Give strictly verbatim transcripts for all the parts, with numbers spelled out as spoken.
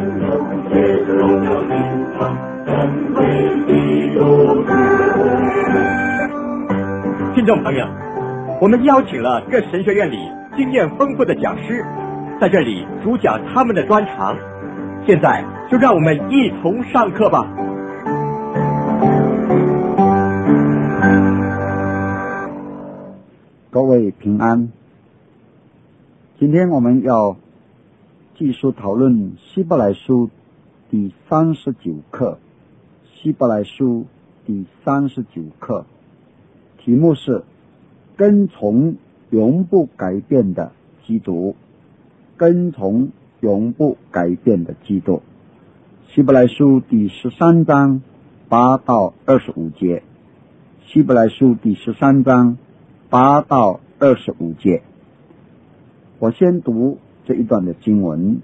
听众朋友，我们邀请了各神学院里经验丰富的讲师，在这里主讲他们的专长。现在就让我们一同上课吧。 各位平安。今天我们要继续讨论希伯来书第三十九课，希伯来书第三十九课，题目是跟从永不改变的基督，跟从永不改变的基督。希伯来书第十三章八到二十五节，希伯来书第十三章八到二十五节。我先读这一段的经文。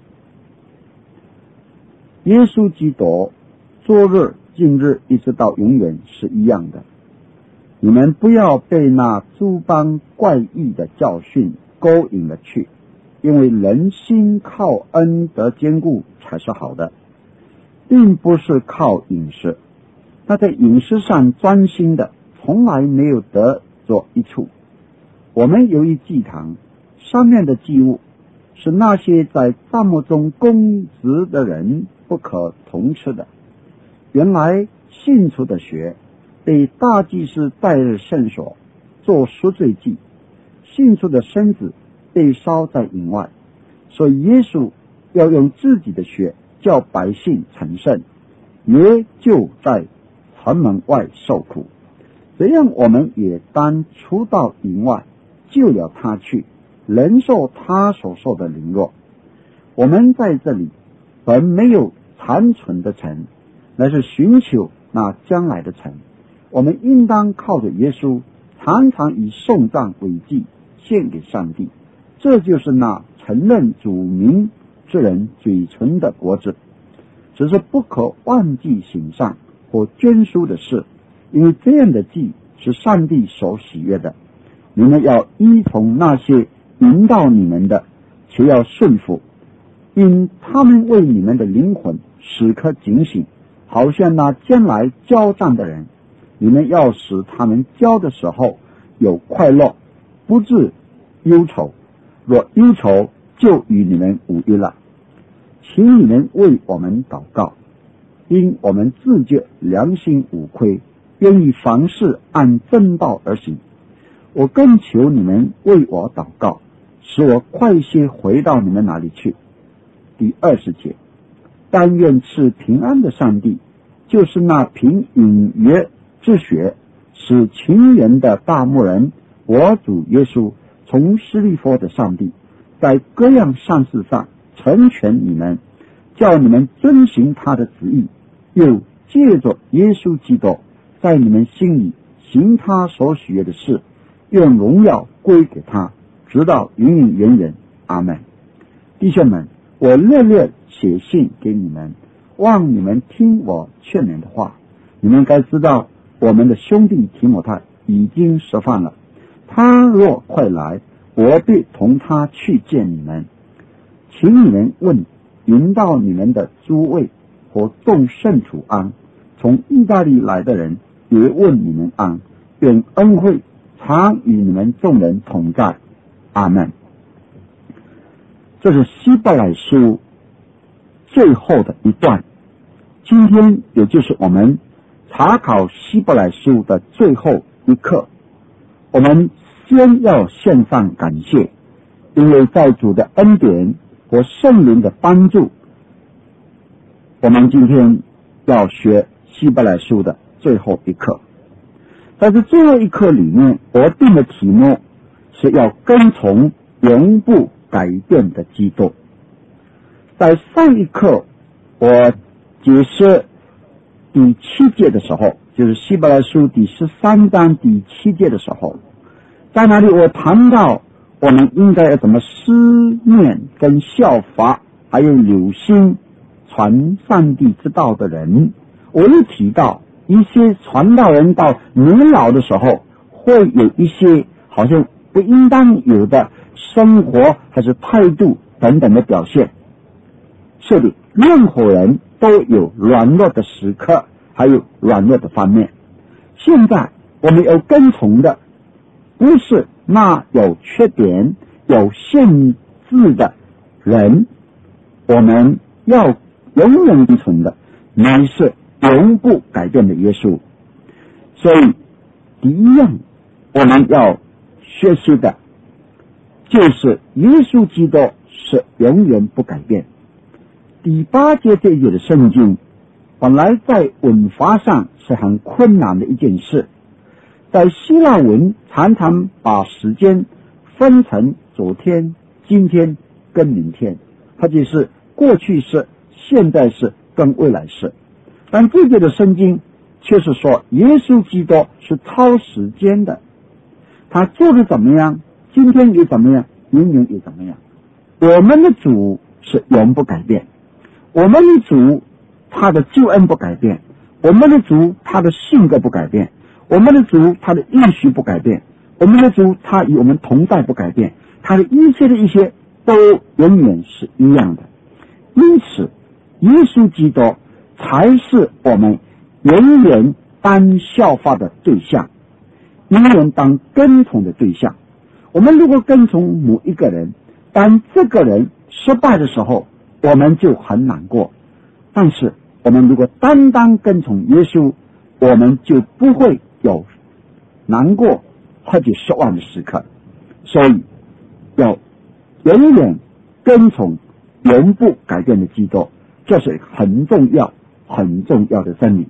耶稣基督昨日今日一直到永远是一样的，你们不要被那诸般怪异的教训勾引了去，因为人心靠恩得坚固才是好的，并不是靠饮食。那在饮食上专心的从来没有得着一处。我们有一祭坛，上面的祭物是那些在帐幕中供职的人不可同吃的。原来信徒的血被大祭司带入圣所做赎罪祭，信徒的身子被烧在营外，所以耶稣要用自己的血叫百姓成圣，也就在城门外受苦。这样我们也当出到营外，救了他去，忍受他所受的凌弱。我们在这里本没有残存的城，乃是寻求那将来的城。我们应当靠着耶稣，常常以颂赞为祭献给上帝，这就是那承认主名之人嘴唇的果子。只是不可忘记行善或捐书的事，因为这样的祭是上帝所喜悦的。你们要依从那些引导你们的，且要顺服，因他们为你们的灵魂时刻警醒，好像那将来交战的人。你们要使他们交的时候有快乐，不致忧愁，若忧愁就与你们无益了。请你们为我们祷告，因我们自觉良心无愧，愿意凡事按正道而行。我更求你们为我祷告，使我快些回到你们那里去。第二十节，但愿赐平安的上帝，就是那凭隐约之血使情人的大牧人我主耶稣从施利佛的上帝，在各样善事上成全你们，叫你们遵行他的旨意，又借着耶稣基督在你们心里行他所喜悦的事，愿荣耀归给他，直到永永远远。阿们。弟兄们，我热烈写信给你们，望你们听我劝勉的话。你们该知道，我们的兄弟提摩太已经释放了，他若快来，我必同他去见你们。请你们问引导你们的诸位和众圣徒安。从意大利来的人也问你们安。愿恩惠常与你们众人同在。阿们。这是希伯来书最后的一段，今天也就是我们查考希伯来书的最后一课。我们先要献上感谢，因为在主的恩典和圣灵的帮助，我们今天要学希伯来书的最后一课。在这最后一课里面，我定的题目是要跟从永不改变的基督。在上一课我解释第七节的时候，就是希伯来书第十三章第七节的时候，在那里我谈到我们应该要怎么思念跟效法，还有留心传上帝之道的人。我又提到一些传道人到年老的时候会有一些好像不应当有的生活还是态度等等的表现。是的， 任何人都有软弱的时刻，还有软弱的方面。现在我们要跟从的不是那有缺点有限制的人，我们要永远跟从的乃是永不改变的耶稣。所以第一样我们要学习的就是耶稣基督是永远不改变。第八节这一节的圣经本来在文法上是很困难的一件事，在希腊文常常把时间分成昨天、今天跟明天，或者是过去式、现在式跟未来式。但这个的圣经却是说耶稣基督是超时间的，他做的怎么样，今天也怎么样，明年也怎么样。我们的主是永不改变，我们的主他的救恩不改变，我们的主他的性格不改变，我们的主他的应许不改变，我们的主他与我们同在不改变，他的一切的一些都永远是一样的。因此耶稣基督才是我们永远当效法的对象，永远当跟从的对象。我们如果跟从某一个人，当这个人失败的时候，我们就很难过。但是我们如果单单跟从耶稣，我们就不会有难过或者失望的时刻。所以要永远跟从永不改变的基督，这是很重要很重要的真理。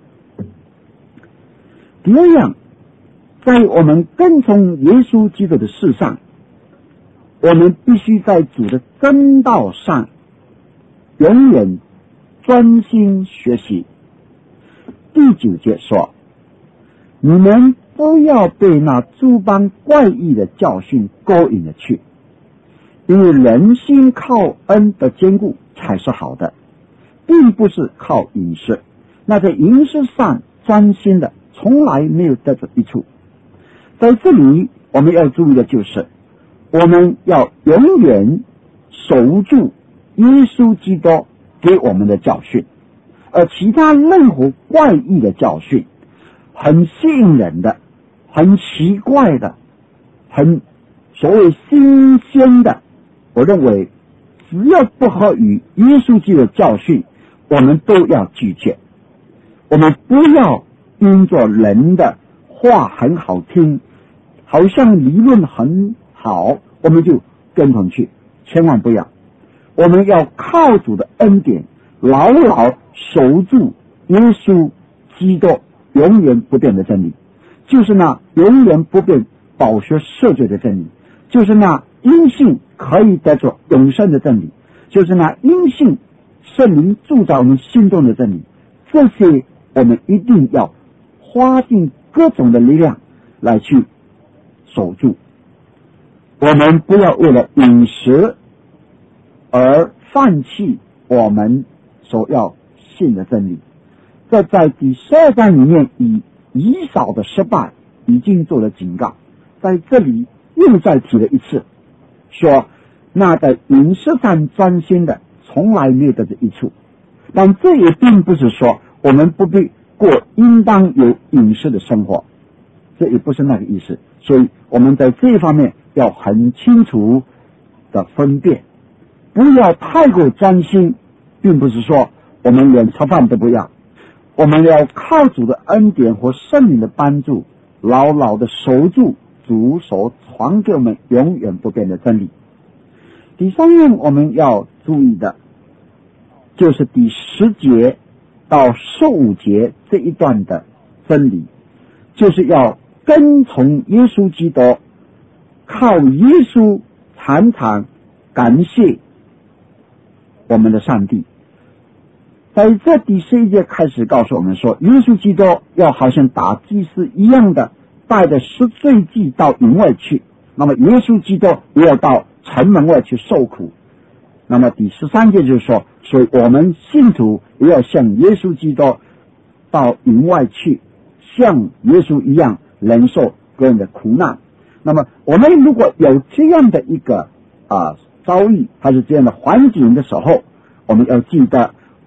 第二样，在我们跟从耶稣基督的事上，我们必须在主的真道上永远专心学习。第九节说，你们不要被那诸般怪异的教训勾引了去，因为人心靠恩的坚固才是好的，并不是靠饮食。那在饮食上专心的从来没有得着益处。在这里我们要注意的就是，我们要永远守住耶稣基督给我们的教训，而其他任何怪异的教训，很吸引人的，很奇怪的，很所谓新鲜的，我认为只要不合于耶稣基督的教训，我们都要拒绝。我们不要因着人的话很好听，好像理论很好，我们就跟从去，千万不要。我们要靠主的恩典，牢牢守住耶稣基督永远不变的真理，就是那永远不变保学赦罪的真理，就是那因信可以得着永生的真理，就是那因信圣灵住在我们心中的真理。这些我们一定要花尽各种的力量来去守住。我们不要为了饮食而放弃我们所要信的真理。这在第十二章里面以以扫的失败已经做了警告，在这里又再提了一次，说那在饮食上专心的从来没有得着益处。但这也并不是说我们不必过应当有饮食的生活，这也不是那个意思。所以我们在这一方面要很清楚的分辨，不要太过专心，并不是说我们连吃饭都不要，我们要靠主的恩典和圣灵的帮助，牢牢的守住主所传给我们永远不变的真理。第三样我们要注意的就是第十节到十五节这一段的真理，就是要跟从耶稣基督，靠耶稣常常感谢我们的上帝。在这第十一节开始告诉我们说，耶稣基督要好像打祭司一样的带着赎罪祭到营外去，那么耶稣基督也要到城门外去受苦。那么第十三节就是说，所以我们信徒也要像耶稣基督到营外去，像耶稣一样忍受个人的苦难。那么我们如果有这样的一个啊遭遇还是这样的环境的时候，我们要记得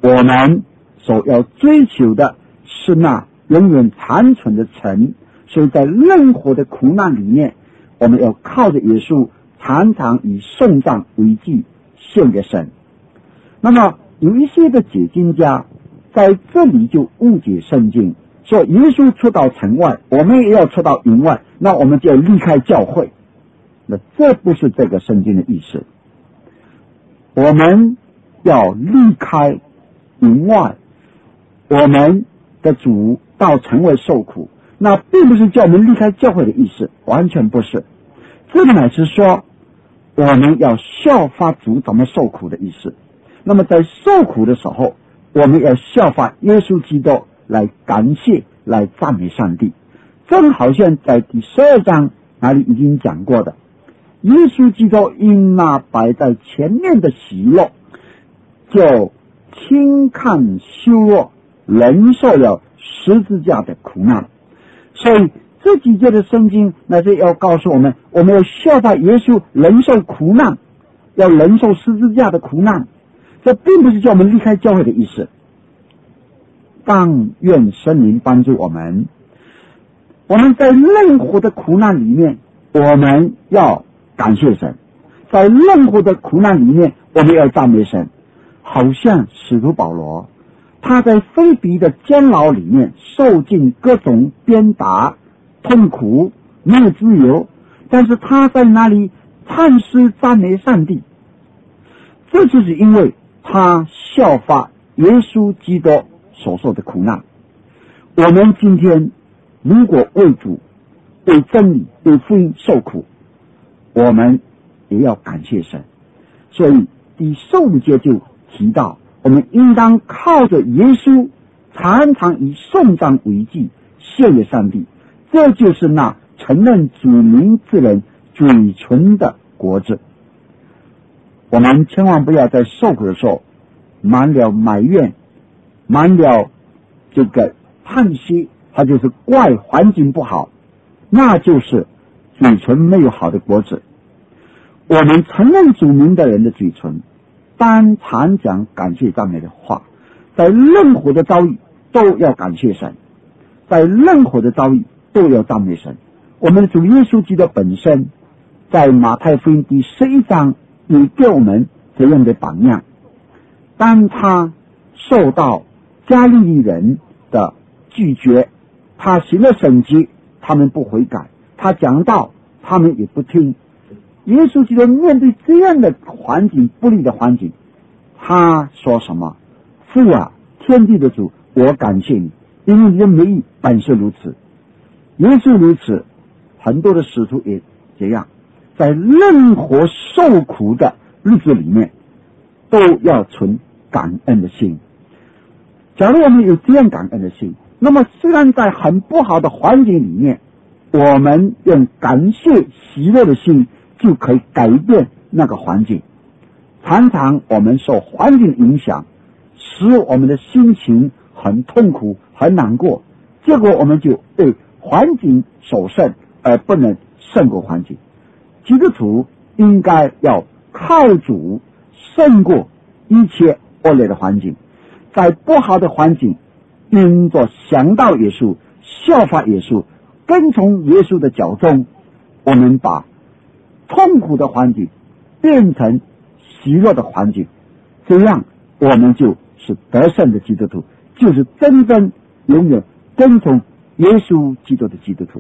我们所要追求的是那永远残存的城，所以在任何的苦难里面，我们要靠着耶稣，常常以颂赞为祭献给神。那么有一些的解经家在这里就误解圣经，说耶稣出到城外，我们也要出到营外，那我们就要离开教会。那这不是这个圣经的意思。我们要离开营外，我们的主到城外受苦，那并不是叫我们离开教会的意思，完全不是。这个乃是说我们要效法主怎么受苦的意思。那么在受苦的时候，我们要效法耶稣基督来感谢，来赞美上帝。正好像在第十二章那里已经讲过的，耶稣基督因那摆在前面的喜乐，就轻看羞辱，忍受了十字架的苦难。所以这几节的圣经乃是要告诉我们，我们要效法耶稣忍受苦难，要忍受十字架的苦难。这并不是叫我们离开教会的意思。但愿圣灵帮助我们，我们在任何的苦难里面，我们要感谢神；在任何的苦难里面，我们要赞美神。好像使徒保罗，他在腓比的监牢里面受尽各种鞭打、痛苦、没有自由，但是他在那里唱诗赞美上帝。这就是因为他效法耶稣基督所受的苦难。我们今天如果为主、为真理、为福音受苦，我们也要感谢神。所以第十五节就提到，我们应当靠着耶稣，常常以颂赞为祭献给上帝。这就是那承认主名之人嘴唇的果子。我们千万不要在受苦的时候满了埋怨，满了这个叹息，它就是怪环境不好，那就是嘴唇没有好的果子。我们承认主名的人的嘴唇当常讲感谢赞美的话，在任何的遭遇都要感谢神，在任何的遭遇都要赞美神。我们的主耶稣基督本身在马太福音第十一章也给我们这样的榜样。当他受到加利利人的拒绝，他行了神迹，他们不悔改，他讲道，他们也不听。耶稣基督面对这样的环境，不利的环境，他说什么？父啊，天地的主，我感谢你，因为你的美意本是如此。耶稣如此，很多的使徒也这样，在任何受苦的日子里面都要存感恩的心。假如我们有这样感恩的心，那么虽然在很不好的环境里面，我们用感谢喜乐的心就可以改变那个环境。常常我们受环境影响，使我们的心情很痛苦很难过，结果我们就对环境所胜而不能胜过环境。基督徒应该要靠主胜过一切恶劣的环境，在不好的环境因着想到耶稣，效法耶稣，跟从耶稣的脚踪，我们把痛苦的环境变成喜乐的环境，这样我们就是得胜的基督徒，就是真正永远跟从耶稣基督的基督徒。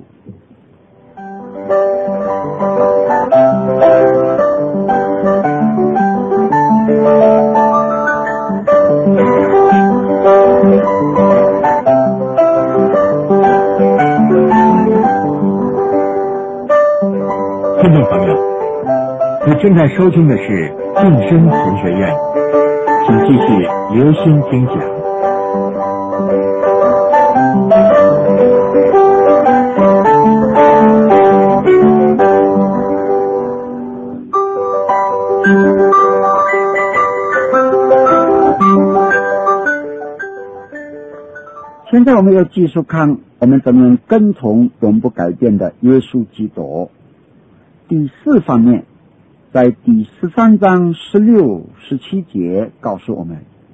听众朋友，你正在收听的是晋升神学院，请继续留心听讲。 现在我们要继续看我们怎么样跟从永不改变的耶稣基督。第四方面，在第十三章十六、十七节告诉我们，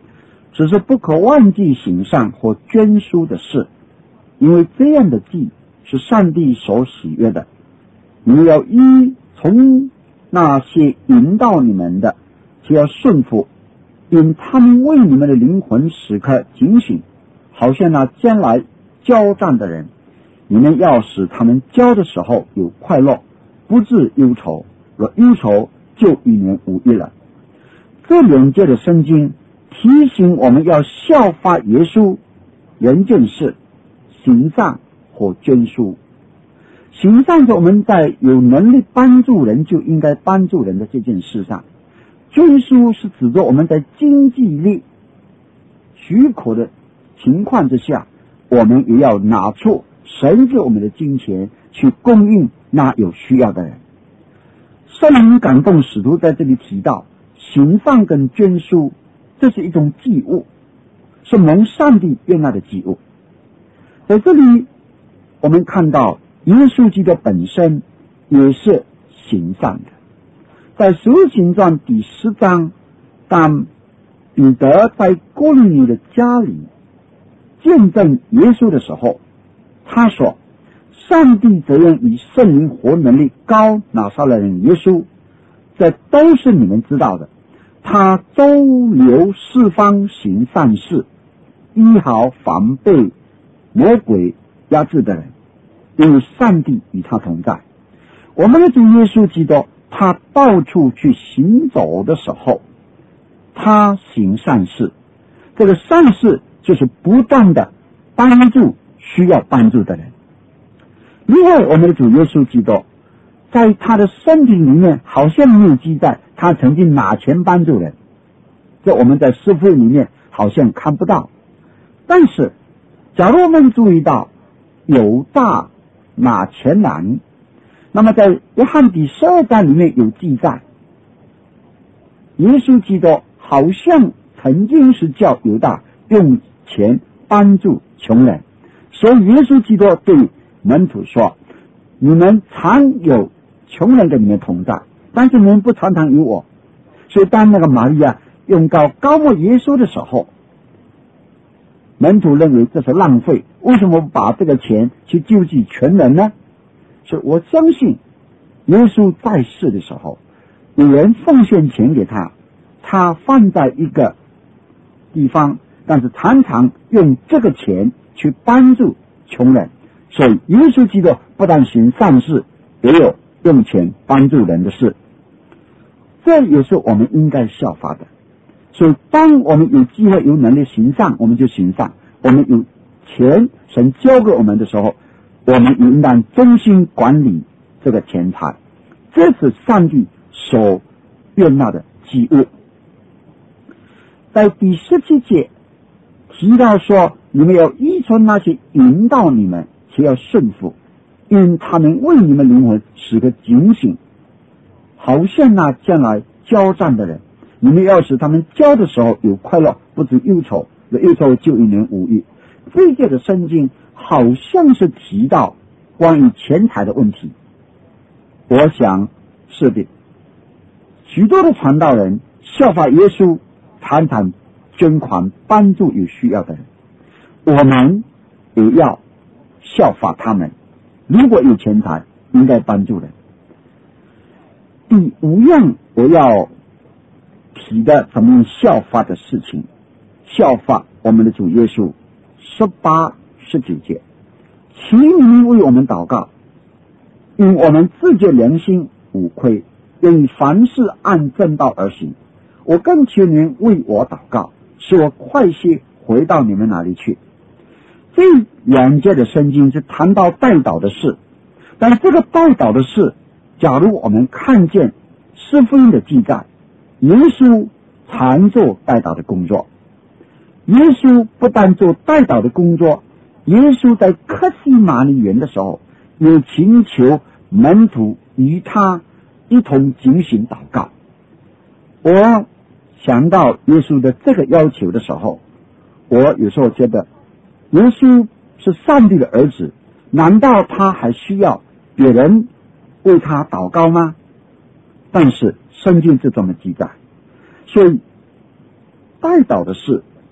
只是不可忘记行善或捐书的事，因为这样的祭是上帝所喜悦的。你们要依从那些引导你们的，就要顺服，因他们为你们的灵魂时刻警醒，好像那将来交战的人。你们要使他们交的时候有快乐，不致忧愁，若忧愁就一年无益了。这两节的圣经提醒我们要效法耶稣，人件事行善或捐书。行善是我们在有能力帮助人就应该帮助人的这件事上，捐书是指着我们在经济力许可的情况之下，我们也要拿出神给我们的金钱去供应那有需要的人。圣灵感动使徒在这里提到行善跟捐书，这是一种祭物，是蒙上帝悦纳的祭物。在这里我们看到耶稣基督本身也是行善的。在使徒行传第十章，当彼得在哥尼流的家里见证耶稣的时候，他说上帝怎样以圣灵和能力膏拿撒勒人耶稣，这都是你们知道的。他周流四方行善事，医好防备魔鬼压制的人，因为上帝与他同在。我们的主耶稣基督，他到处去行走的时候，他行善事，这个善事就是不断的帮助需要帮助的人。另外，我们的主耶稣基督在他的身体里面好像没有记载他曾经拿钱帮助人，这我们在诗篇里面好像看不到。但是假如我们注意到犹大拿钱囊，那么在约翰第十二章里面有记载，耶稣基督好像曾经是叫犹大用钱帮助穷人，所以耶稣基督对门徒说，你们常有穷人跟你们同在，但是你们不常常有我。所以当那个玛利亚用膏膏抹耶稣的时候，门徒认为这是浪费，为什么把这个钱去救济穷人呢？所以我相信耶稣在世的时候，有人奉献钱给他，他放在一个地方，但是常常用这个钱去帮助穷人。所以耶稣基督不但行善事，也有用钱帮助人的事，这也是我们应该效法的。所以当我们有机会有能力行善，我们就行善；我们有钱神交给我们的时候，我们应当真心管理这个钱财，这是上帝所悦纳的祭物。在第十七节提到说，你们要依从那些引导你们，且要顺服，因他们为你们灵魂使个警醒，好像那将来交战的人。你们要使他们交的时候有快乐，不知忧愁，忧愁就一年无益。这一届的圣经好像是提到关于钱财的问题，我想是的。许多的传道人效法耶稣，常常捐款帮助有需要的人，我们也要效法他们。如果有钱财，应该帮助人。第五样我要提的怎么效法的事情，效法我们的主耶稣。十八、十九节，请你们为我们祷告，因我们自觉良心无亏，愿凡事按正道而行。我更求你们为我祷告，使我快些回到你们那里去。这两节的圣经是谈到代祷的事，但这个代祷的事，假如我们看见四福音的记载，耶稣常做代祷的工作。耶稣不但做代祷的工作，耶稣在客西马尼园的时候，也请求门徒与他一同进行祷告。我想到耶稣的这个要求的时候，我有时候觉得耶稣是上帝的儿子，难道他还需要别人为他祷告吗？但是圣经是这么记载，所以代祷的事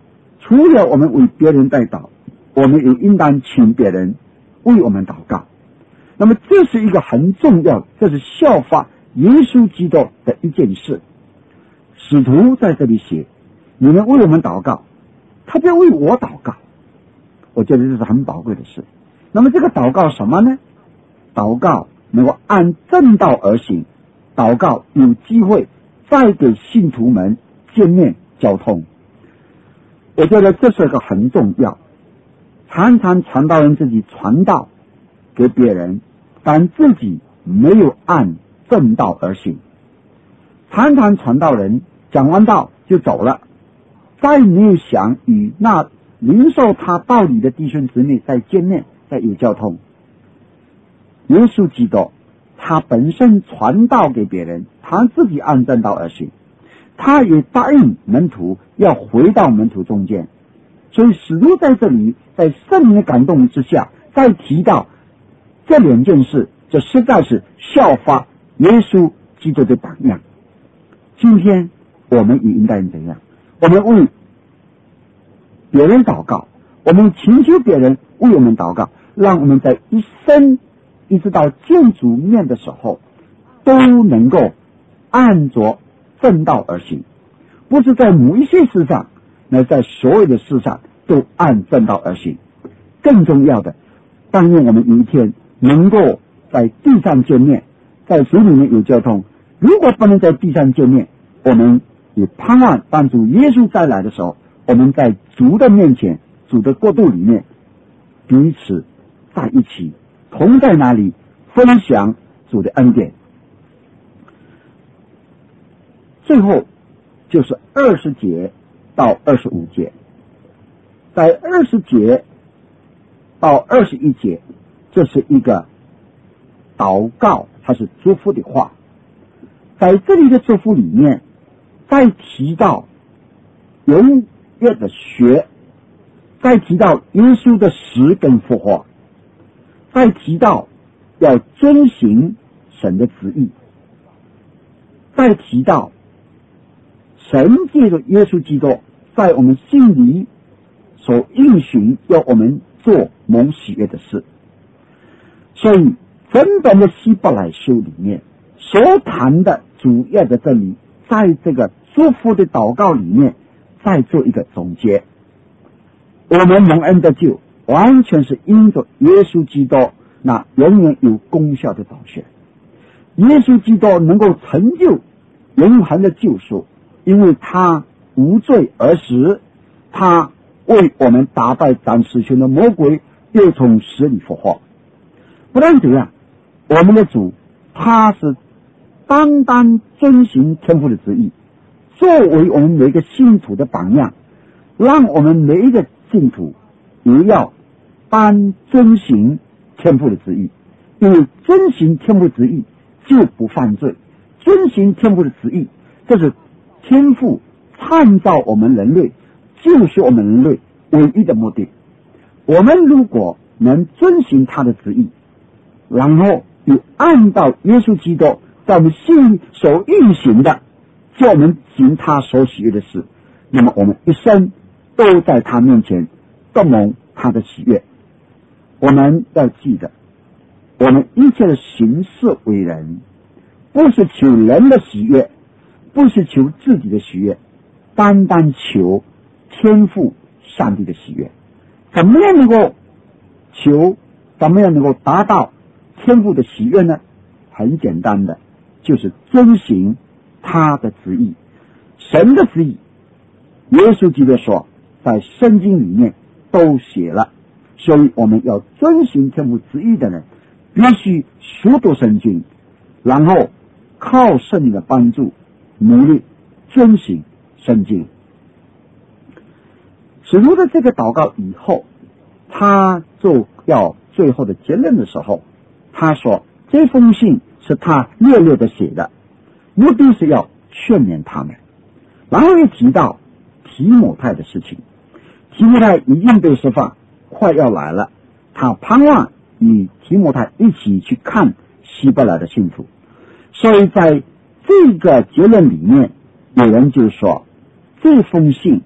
除了我们为别人代祷，我们也应当请别人为我们祷告。那么这是一个很重要，这是效法耶稣基督的一件事。使徒在这里写，你们为我们祷告，他就为我祷告。我觉得这是很宝贵的事。那么这个祷告什么呢？祷告能够按正道而行，祷告有机会再给信徒们见面交通。我觉得这是个很重要。常常传道人自己传道给别人，但自己没有按正道而行。常常传道人讲完道就走了，再没有想与那领受他道理的弟兄姊妹再见面，再有交通。耶稣基督他本身传道给别人，他自己按正道而行，他也答应门徒要回到门徒中间。所以使徒在这里在圣灵的感动之下再提到这两件事，这实在是效法耶稣基督的榜样。今天我们也应该怎样？我们为别人祷告，我们请求别人为我们祷告，让我们在一生一直到见主面的时候都能够按着正道而行，不是在某一些事上，那在所有的事上都按正道而行。更重要的，但愿我们有一天能够在地上见面，在主里面有交通。如果不能在地上见面，我们也盼望当主耶稣再来的时候，我们在主的面前，主的国度里面彼此在一起，同在那里分享主的恩典。最后就是二十节到二十五节，在二十节到二十一节，这是一个祷告，它是祝福的话。在这里的祝福里面，再提到永远的学，再提到耶稣的死跟复活，再提到要遵行神的旨意，再提到神借着耶稣基督在我们心里所应许要我们做蒙喜悦的事。所以整本的希伯来书里面所谈的主要的真理，在这个祝福的祷告里面再做一个总结。我们蒙恩的救完全是因着耶稣基督那永远有功效的宝血。耶稣基督能够成就永恒的救赎，因为他无罪而死，他为我们打败斩死权的魔鬼，又从死里复活。不但这样，我们的主他是单单遵行天父的旨意，作为我们每一个信徒的榜样，让我们每一个信徒也要单遵行天父的旨意。因为遵行天父旨意就不犯罪，遵行天父的旨意，这是天父创造我们人类，救赎我们人类唯一的目的。我们如果能遵行他的旨意，然后又按照耶稣基督在我们心里所运行的，叫我们行他所喜悦的事，那么我们一生都在他面前得蒙他的喜悦。我们要记得，我们一切的行事为人，不是求人的喜悦，不是求自己的喜悦，单单求天父上帝的喜悦。怎么样能够求，怎么样能够达到天父的喜悦呢？很简单的，就是遵行他的旨意。神的旨意，耶稣基督说在圣经里面都写了，所以我们要遵行天父旨意的人，必须熟读圣经，然后靠圣灵的帮助努力遵行圣经。使徒的这个祷告以后，他就要最后的结论的时候，他说这封信是他略略的写的，目的是要劝勉他们。然后又提到提摩太的事情，提摩太已经被释放，快要来了，他盼望与提摩太一起去看希伯来的信徒。所以在这个结论里面，有人就说这封信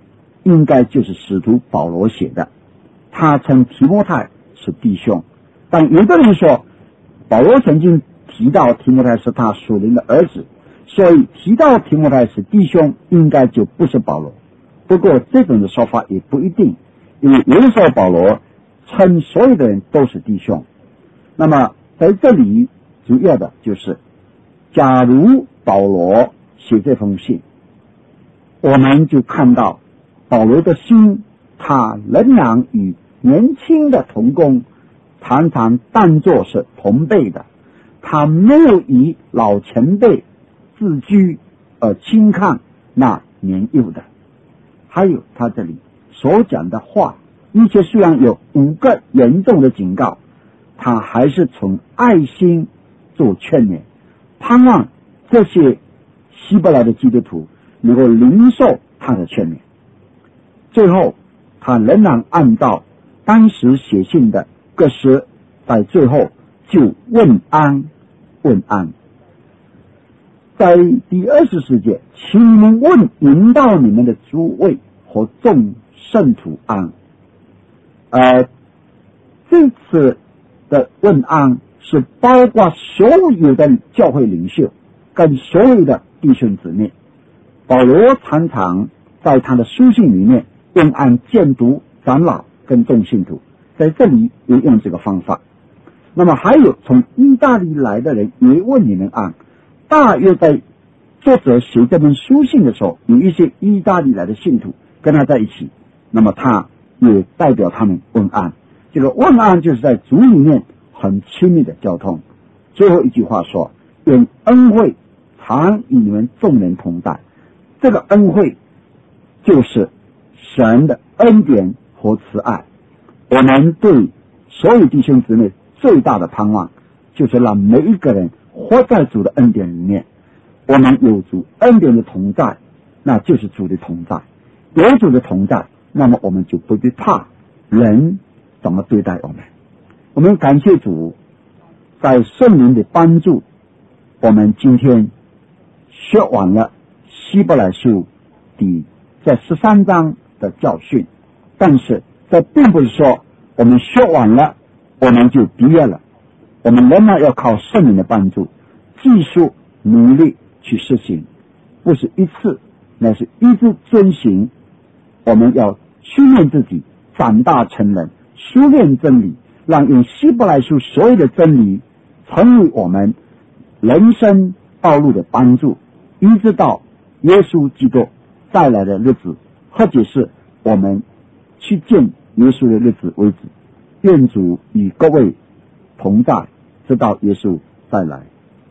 应该就是使徒保罗写的。他称提摩太是弟兄，但有的人说保罗曾经提到提摩太是他属灵的儿子，所以提到提摩太是弟兄应该就不是保罗。不过这种的说法也不一定，因为有的时候保罗称所有的人都是弟兄。那么在这里主要的就是假如保罗写这封信，我们就看到保罗的心，他仍然与年轻的同工常常当作是同辈的，他没有以老前辈自居而轻看那年幼的。还有他这里所讲的话，一切虽然有五个严重的警告，他还是从爱心做劝勉，盼望这些希伯来的基督徒能够领受他的劝勉。最后他仍然按照当时写信的格式，在最后就问安问安。在第二十世纪，请你们问引导你们的诸位和众圣徒安。呃，这次的问安是包括所有的教会领袖跟所有的弟兄姊妹。保罗常常在他的书信里面问安监督、长老跟众信徒，在这里也用这个方法。那么还有从意大利来的人也问你们安。大约在作者写这本书信的时候，有一些意大利来的信徒跟他在一起，那么他也代表他们问安。这个问安就是在主里面很亲密的交通。最后一句话说，愿恩惠常与你们众人同在。这个恩惠就是神的恩典和慈爱。我们对所有弟兄姊妹最大的盼望就是让每一个人活在主的恩典里面。我们有主恩典的同在，那就是主的同在。有主的同在，那么我们就不必怕人怎么对待我们。我们感谢主，在圣灵的帮助，我们今天学完了希伯来书第这十三章的教训。但是这并不是说我们学完了我们就毕业了，我们仍然要靠圣灵的帮助，继续努力去实行，不是一次，乃是一直遵行。我们要训练自己长大成人，熟练真理，让用希伯来书所有的真理成为我们人生道路的帮助，一直到耶稣基督再来的日子，或者是我们去见耶稣的日子为止。愿主与各位同在，直到耶稣再来。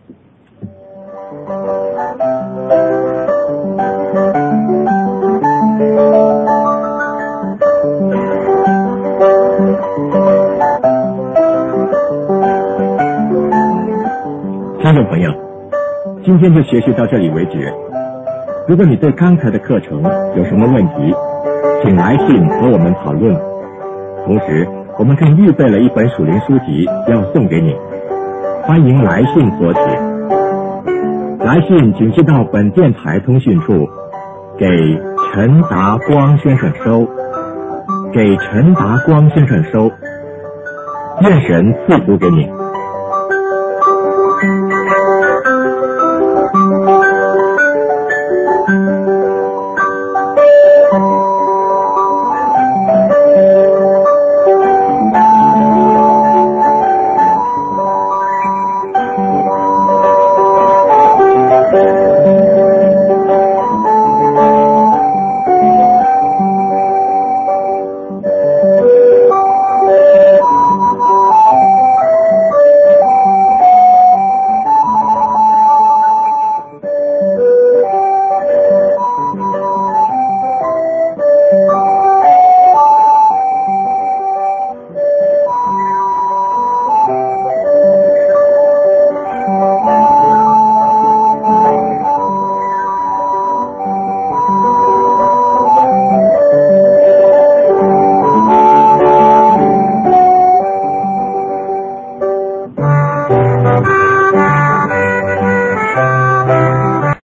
听众朋友，今天就学习到这里为止。如果你对刚才的课程有什么问题，请来信和我们讨论。同时我们更预备了一本属灵书籍要送给你，欢迎来信索取。来信请寄到本电台通讯处，给陈达光先生收，给陈达光先生收。愿神赐福给你。